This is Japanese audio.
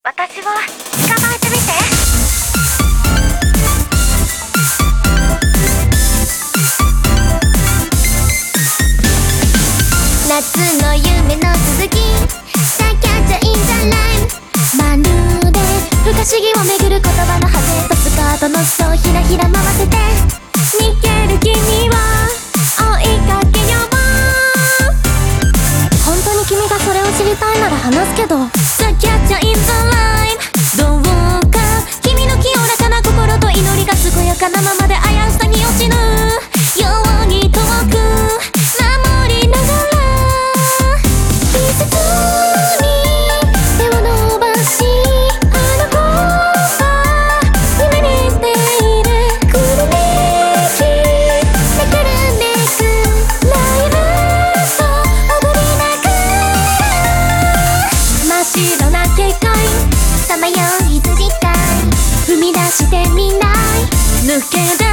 私を捕まえてみて。夏の夢の続きさあキャッチャーインザライン、まるで不可思議をめぐる言葉の果てとスカートの裾をひらひら回せて逃げる君を追いかけよう。本当に君がそれを知りたいなら話すけど、さあキャッチャーインザライン、どうか君の清らかな心と祈りが健やかなままで危うさに落ちぬように遠く守りながら季節に手を伸ばし、あの子は夢にしているくるめきめくるんでくライブと踊りながら真っ白な警戒さまよい筋たい踏み出してみない抜け出